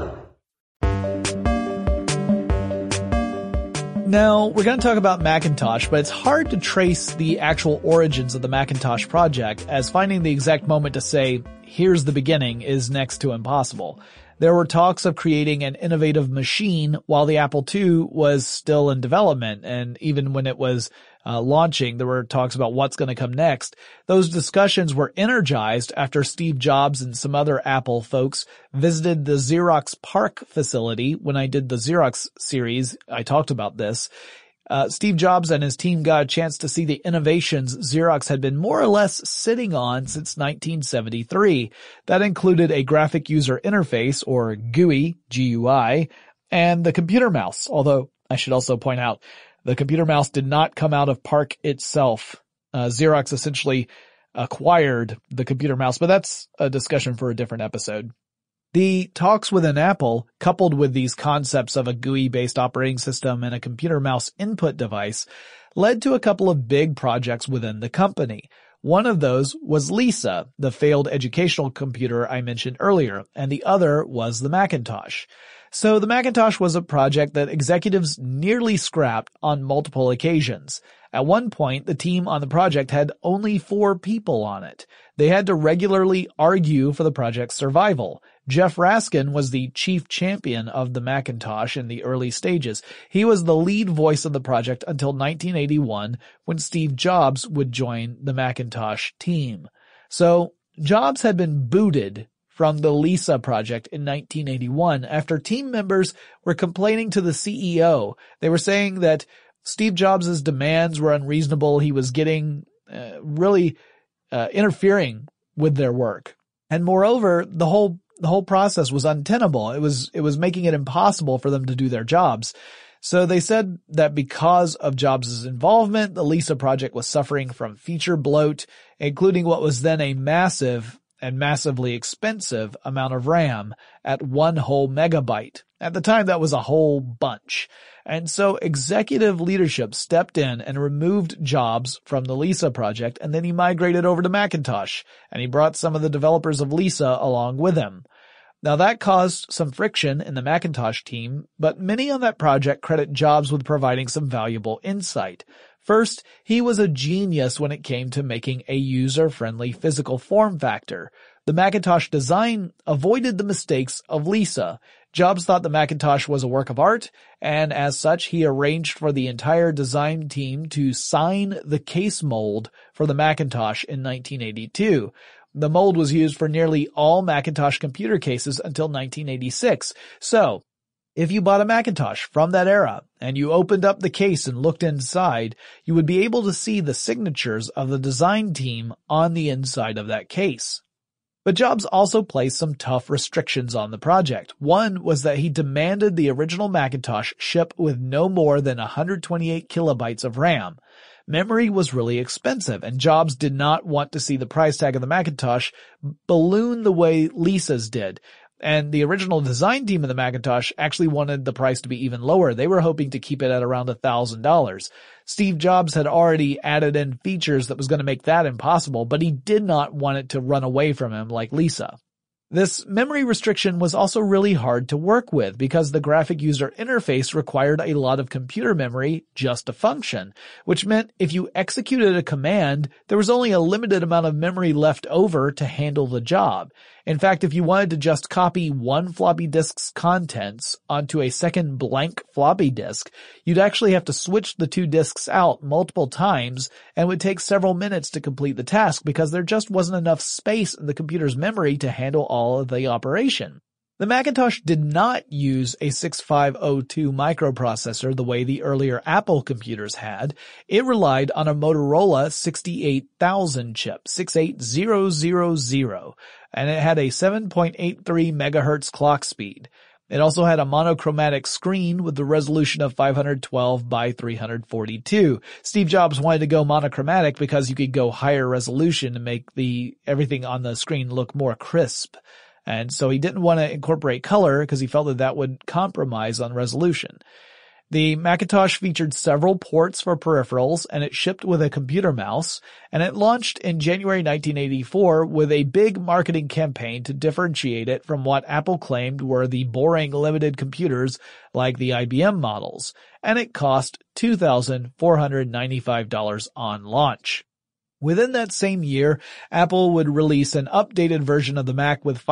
Speaker 1: Now, we're going to talk about Macintosh, but it's hard to trace the actual origins of the Macintosh project, as finding the exact moment to say, here's the beginning, is next to impossible. There were talks of creating an innovative machine while the Apple II was still in development, and even when it was launching, there were talks about what's going to come next. Those discussions were energized after Steve Jobs and some other Apple folks visited the Xerox PARC facility. When I did the Xerox series, I talked about this. Steve Jobs and his team got a chance to see the innovations Xerox had been more or less sitting on since 1973. That included a graphic user interface, or GUI, G-U-I, and the computer mouse, although I should also point out, the computer mouse did not come out of PARC itself. Xerox essentially acquired the computer mouse, but that's a discussion for a different episode. The talks within Apple, coupled with these concepts of a GUI-based operating system and a computer mouse input device, led to a couple of big projects within the company. One of those was Lisa, the failed educational computer I mentioned earlier, and the other was the Macintosh. So the Macintosh was a project that executives nearly scrapped on multiple occasions. At one point, the team on the project had only 4 people on it. They had to regularly argue for the project's survival. Jeff Raskin was the chief champion of the Macintosh in the early stages. He was the lead voice of the project until 1981, when Steve Jobs would join the Macintosh team. So, Jobs had been booted from the Lisa project in 1981 after team members were complaining to the CEO. They were saying that Steve Jobs' demands were unreasonable. He was getting really interfering with their work. And moreover, the whole process was untenable. It was making it impossible for them to do their jobs. So they said that because of Jobs' involvement, the Lisa project was suffering from feature bloat, including what was then a massive and massively expensive amount of RAM at 1 whole megabyte. At the time, that was a whole bunch. And so executive leadership stepped in and removed Jobs from the Lisa project, and then he migrated over to Macintosh, and he brought some of the developers of Lisa along with him. Now that caused some friction in the Macintosh team, but many on that project credit Jobs with providing some valuable insight. First, he was a genius when it came to making a user-friendly physical form factor. The Macintosh design avoided the mistakes of Lisa. Jobs thought the Macintosh was a work of art, and as such, he arranged for the entire design team to sign the case mold for the Macintosh in 1982. The mold was used for nearly all Macintosh computer cases until 1986. So, if you bought a Macintosh from that era, and you opened up the case and looked inside, you would be able to see the signatures of the design team on the inside of that case. But Jobs also placed some tough restrictions on the project. One was that he demanded the original Macintosh ship with no more than 128 kilobytes of RAM. Memory was really expensive, and Jobs did not want to see the price tag of the Macintosh balloon the way Lisa's did. And the original design team of the Macintosh actually wanted the price to be even lower. They were hoping to keep it at around $1,000. Steve Jobs had already added in features that was going to make that impossible, but he did not want it to run away from him like Lisa. This memory restriction was also really hard to work with because the graphic user interface required a lot of computer memory just to function, which meant if you executed a command, there was only a limited amount of memory left over to handle the job. In fact, if you wanted to just copy one floppy disk's contents onto a second blank floppy disk, you'd actually have to switch the 2 disks out multiple times and it would take several minutes to complete the task because there just wasn't enough space in the computer's memory to handle all of the operation. The Macintosh did not use a 6502 microprocessor the way the earlier Apple computers had. It relied on a Motorola 68000 chip, 68000, and it had a 7.83 megahertz clock speed. It also had a monochromatic screen with the resolution of 512 by 342. Steve Jobs wanted to go monochromatic because you could go higher resolution and make everything on the screen look more crisp. And so he didn't want to incorporate color because he felt that that would compromise on resolution. The Macintosh featured several ports for peripherals, and it shipped with a computer mouse, and it launched in January 1984 with a big marketing campaign to differentiate it from what Apple claimed were the boring limited computers like the IBM models, and it cost $2,495 on launch. Within that same year, Apple would release an updated version of the Mac with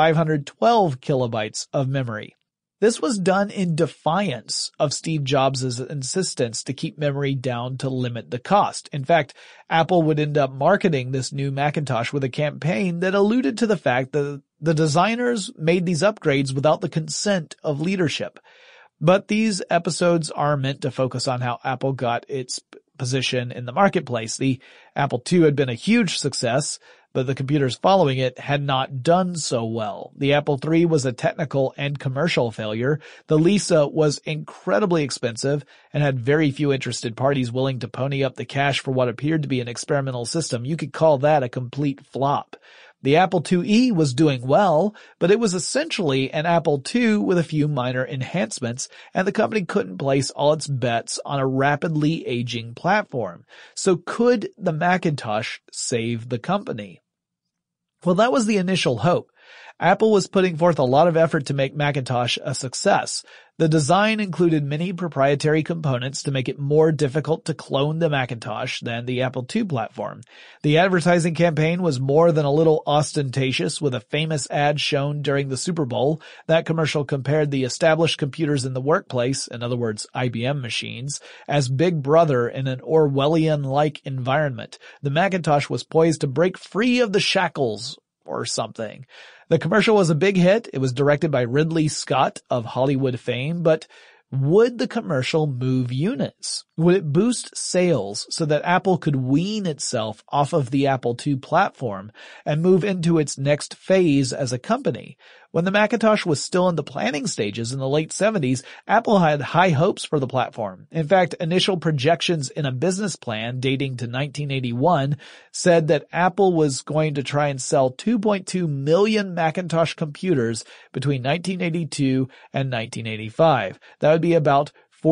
Speaker 1: 512 kilobytes of memory. This was done in defiance of Steve Jobs' insistence to keep memory down to limit the cost. In fact, Apple would end up marketing this new Macintosh with a campaign that alluded to the fact that the designers made these upgrades without the consent of leadership. But these episodes are meant to focus on how Apple got its position in the marketplace. The Apple II had been a huge success, but the computers following it had not done so well. The Apple III was a technical and commercial failure. The Lisa was incredibly expensive and had very few interested parties willing to pony up the cash for what appeared to be an experimental system. You could call that a complete flop. The Apple IIe was doing well, but it was essentially an Apple II with a few minor enhancements, and the company couldn't place all its bets on a rapidly aging platform. So could the Macintosh save the company? Well, that was the initial hope. Apple was putting forth a lot of effort to make Macintosh a success. The design included many proprietary components to make it more difficult to clone the Macintosh than the Apple II platform. The advertising campaign was more than a little ostentatious, with a famous ad shown during the Super Bowl. That commercial compared the established computers in the workplace, in other words, IBM machines, as Big Brother in an Orwellian-like environment. The Macintosh was poised to break free of the shackles or something. The commercial was a big hit. It was directed by Ridley Scott of Hollywood fame, but would the commercial move units? Would it boost sales so that Apple could wean itself off of the Apple II platform and move into its next phase as a company? When the Macintosh was still in the planning stages in the late 70s, Apple had high hopes for the platform. In fact, initial projections in a business plan dating to 1981 said that Apple was going to try and sell 2.2 million Macintosh computers between 1982 and 1985. That would be about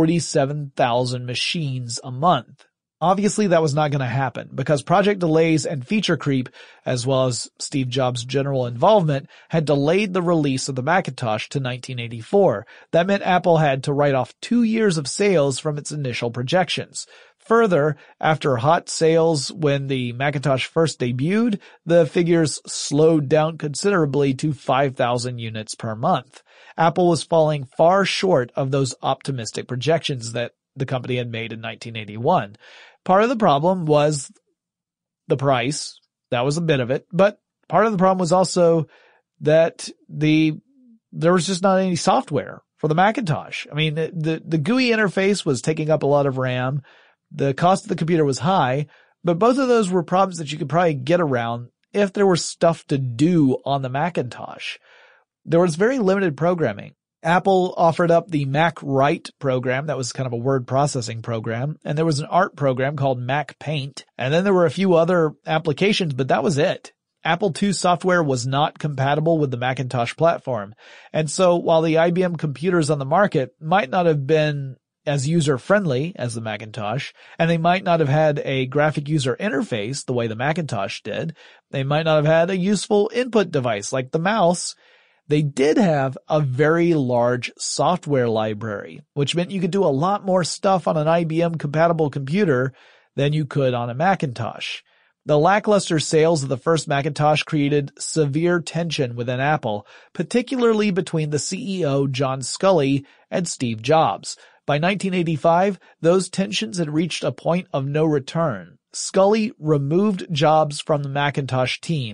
Speaker 1: 47,000 machines a month. Obviously, that was not going to happen because project delays and feature creep, as well as Steve Jobs' general involvement, had delayed the release of the Macintosh to 1984. That meant Apple had to write off 2 years of sales from its initial projections. Further, after hot sales when the Macintosh first debuted, the figures slowed down considerably to 5,000 units per month. Apple was falling far short of those optimistic projections that the company had made in 1981. Part of the problem was the price. That was a bit of it. But part of the problem was also that there was just not any software for the Macintosh. I mean, the GUI interface was taking up a lot of RAM. The cost of the computer was high, but both of those were problems that you could probably get around if there was stuff to do on the Macintosh. There was very limited programming. Apple offered up the MacWrite program. That was kind of a word processing program. And there was an art program called Mac Paint. And then there were a few other applications, but that was it. Apple II software was not compatible with the Macintosh platform. And so while the IBM computers on the market might not have been as user-friendly as the Macintosh, and they might not have had a graphic user interface the way the Macintosh did, they might not have had a useful input device like the mouse, they did have a very large software library, which meant you could do a lot more stuff on an IBM-compatible computer than you could on a Macintosh. The lackluster sales of the first Macintosh created severe tension within Apple, particularly between the CEO John Sculley and Steve Jobs. By 1985, those tensions had reached a point of no return. Sculley removed Jobs from the Macintosh team,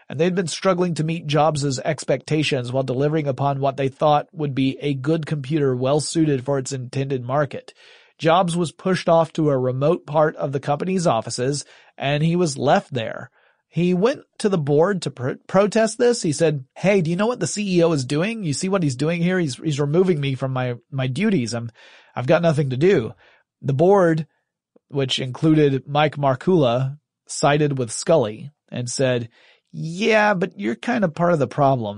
Speaker 1: and they'd been struggling to meet Jobs' expectations while delivering upon what they thought would be a good computer well suited for its intended market. Jobs was pushed off to a remote part of the company's offices, and he was left there. He went to the board to protest this. He said, "Hey, do you know what the CEO is doing? You see what he's doing here? He's removing me from my duties. I've got nothing to do." The board, which included Mike Markula, sided with Scully and said, "Yeah, but you're kind of part of the problem,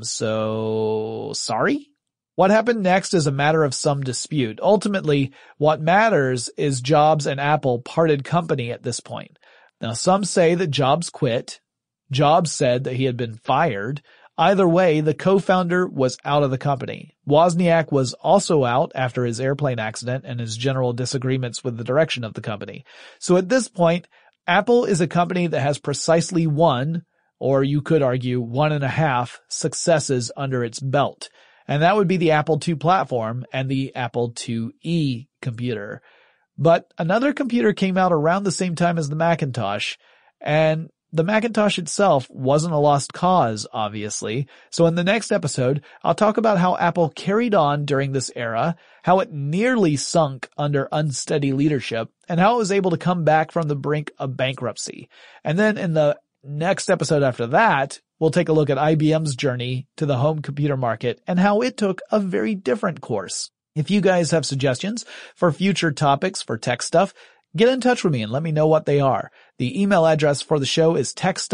Speaker 1: so sorry?" What happened next is a matter of some dispute. Ultimately, what matters is Jobs and Apple parted company at this point. Now, some say that Jobs quit. Jobs said that he had been fired. Either way, the co-founder was out of the company. Wozniak was also out after his airplane accident and his general disagreements with the direction of the company. So at this point, Apple is a company that has precisely one, or you could argue 1.5, successes under its belt. And that would be the Apple II platform and the Apple IIe computer. But another computer came out around the same time as the Macintosh, and the Macintosh itself wasn't a lost cause, obviously. So in the next episode, I'll talk about how Apple carried on during this era, how it nearly sunk under unsteady leadership, and how it was able to come back from the brink of bankruptcy. And then in the next episode after that, we'll take a look at IBM's journey to the home computer market and how it took a very different course. If you guys have suggestions for future topics for Tech Stuff, get in touch with me and let me know what they are. The email address for the show is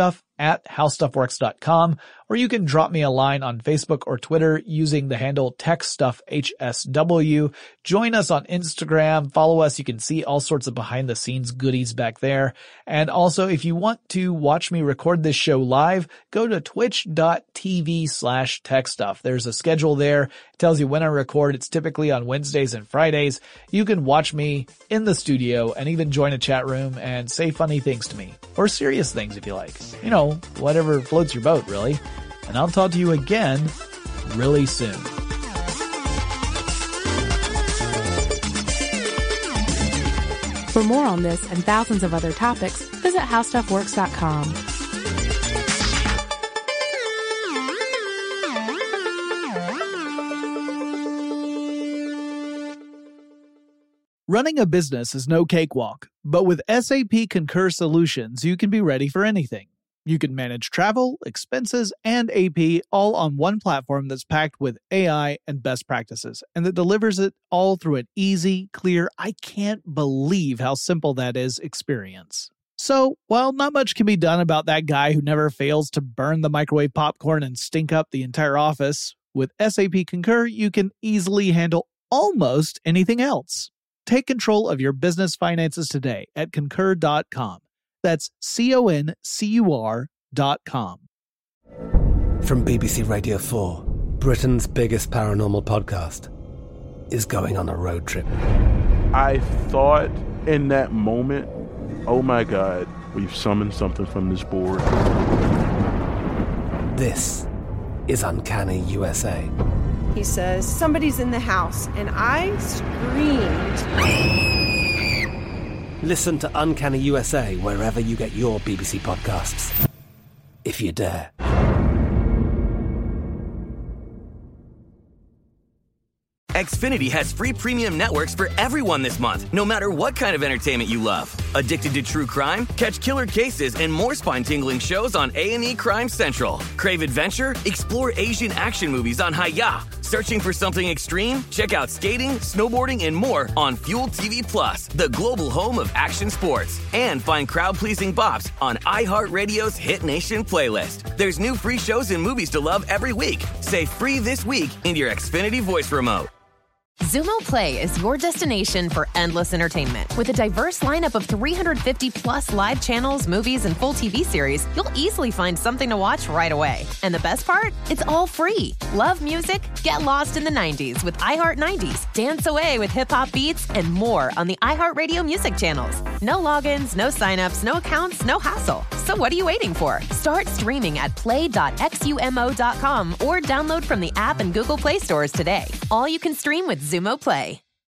Speaker 1: techstuff@howstuffworks.com, or you can drop me a line on Facebook or Twitter using the handle TechStuffHSW. Join us on Instagram. Follow us. You can see all sorts of behind the scenes goodies back there. And also, if you want to watch me record this show live, go to twitch.tv/techstuff. There's a schedule there. It tells you when I record. It's typically on Wednesdays and Fridays. You can watch me in the studio and even join a chat room and say funny things to me, or serious things if you like. You know, whatever floats your boat, really. And I'll talk to you again really soon.
Speaker 3: For more on this and thousands of other topics, visit howstuffworks.com.
Speaker 1: Running a business is no cakewalk, but with SAP Concur Solutions, you can be ready for anything. You can manage travel, expenses, and AP all on one platform that's packed with AI and best practices, and that delivers it all through an easy, clear, I can't believe how simple that is experience. So, while not much can be done about that guy who never fails to burn the microwave popcorn and stink up the entire office, with SAP Concur, you can easily handle almost anything else. Take control of your business finances today at Concur.com. That's CONCUR.com.
Speaker 5: From BBC Radio 4, Britain's biggest paranormal podcast is going on a road trip.
Speaker 6: I thought in that moment, oh my God, we've summoned something from this board.
Speaker 5: This is Uncanny USA.
Speaker 7: He says, somebody's in the house, and I screamed.
Speaker 5: Listen to Uncanny USA wherever you get your BBC podcasts, if you dare.
Speaker 8: Xfinity has free premium networks for everyone this month, no matter what kind of entertainment you love. Addicted to true crime? Catch killer cases and more spine-tingling shows on A&E Crime Central. Crave adventure? Explore Asian action movies on Hi-YAH. Searching for something extreme? Check out skating, snowboarding, and more on Fuel TV Plus, the global home of action sports. And find crowd-pleasing bops on iHeartRadio's Hit Nation playlist. There's new free shows and movies to love every week. Say free this week in your Xfinity voice remote.
Speaker 9: Xumo Play is your destination for endless entertainment. With a diverse lineup of 350 plus live channels, movies, and full TV series, you'll easily find something to watch right away. And the best part? It's all free. Love music? Get lost in the 90s with iHeart 90s. Dance away with hip-hop beats and more on the iHeartRadio music channels. No logins, no signups, no accounts, no hassle. So what are you waiting for? Start streaming at play.xumo.com or download from the app and Google Play stores today. All you can stream with Xumo Play.